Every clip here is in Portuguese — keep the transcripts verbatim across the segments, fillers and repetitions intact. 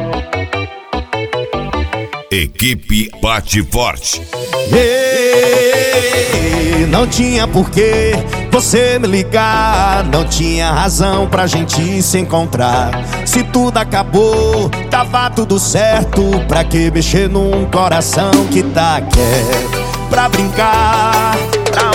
Equipe Bate Forte. Ei, não tinha porquê você me ligar, não tinha razão pra gente se encontrar. Se tudo acabou, tava tudo certo. Pra que mexer num coração que tá quieto? Pra brincar, pra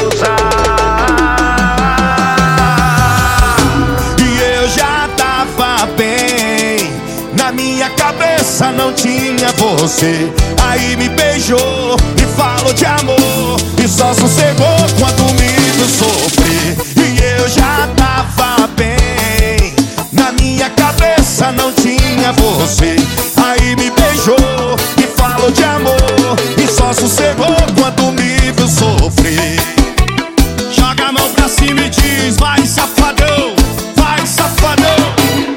usar. E eu já tava bem, na minha cabeça não tinha você. Aí me beijou e falou de amor, e só sossegou quando me viu sofrer. E eu já tava bem, na minha cabeça não tinha você. Aí me beijou e falou de amor, e só sossegou quando me viu sofrer. Joga a mão pra cima e diz: vai safadão, vai safadão.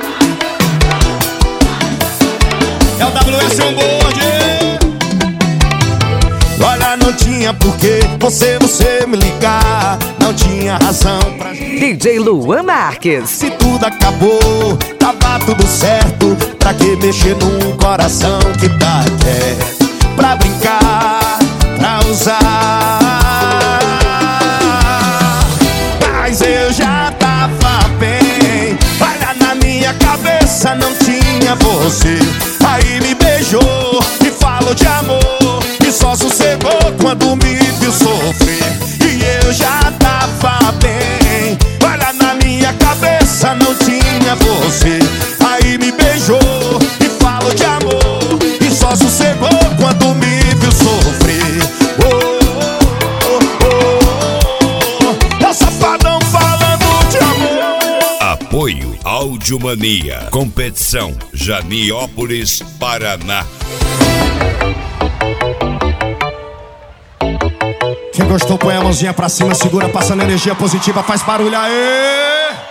É o W S on board. Olha, não tinha porquê você, você me ligar, não tinha razão pra D J Luan Marques. Se tudo acabou, tava tudo certo. Pra que mexer num coração que tá quieto? Pra brincar, pra usar. Mas eu já tava bem, olha, na minha cabeça não tinha você. Aí me beijou e falou de amor, e só sossegou quando me viu sofrer. E eu já tava bem, olha, na minha cabeça não tinha você. Aí me beijou e falou de amor, e só sossegou quando me viu sofrer. Oh, oh, oh, oh. É o safadão falando de amor. Apoio Áudio Mania. Competição Janiópolis, Paraná. Quem gostou põe a mãozinha pra cima, segura, passando energia positiva, faz barulho aí.